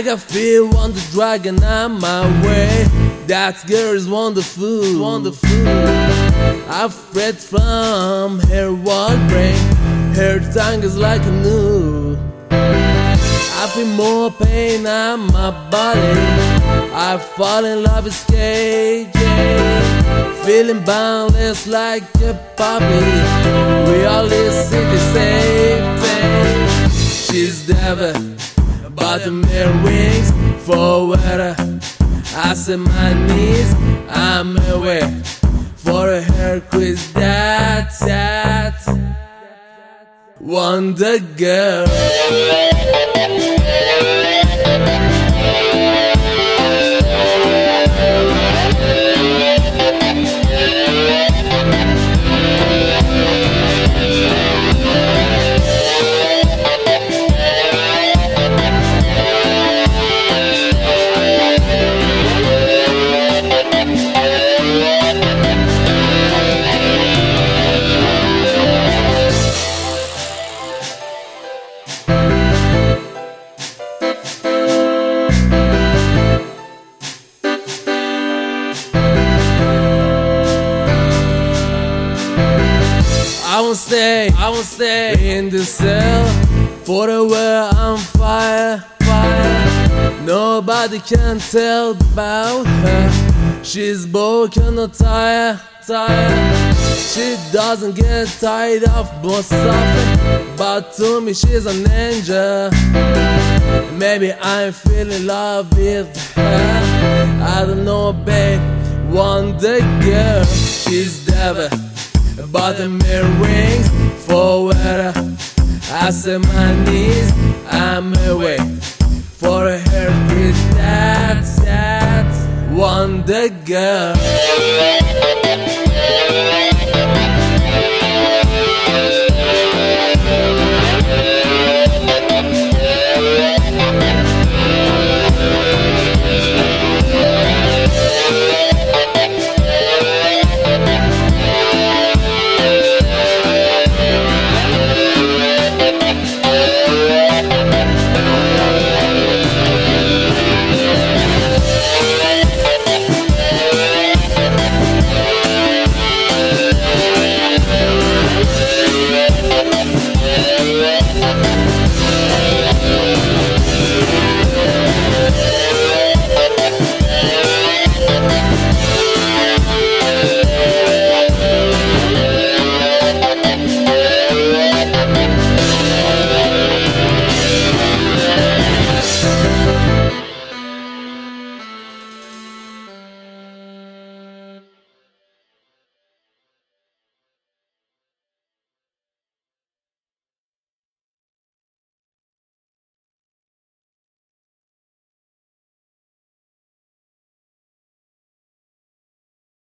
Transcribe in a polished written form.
can feel Wonder Dragon on my way. That girl is wonderful, wonderful. I fret from her wild brain. Her tongue is like a noose. I feel more pain on my body. I fall in love with KJ. Feeling boundless like a puppy. We all see the same thing. She's devil, but the mere wings for weather. I set my knees, I'm away for her quiz. That Wonder Girl. I won't stay in the cell for the world on fire. Nobody can tell about her. She's broken or tired. She doesn't get tired of most suffering, but to me she's an angel. Maybe I'm feeling love with her. I don't know, babe. Wonder Girl, she's devil, but the mere wings for weather. I set my knees, I'm away for her with that Wonder Girl.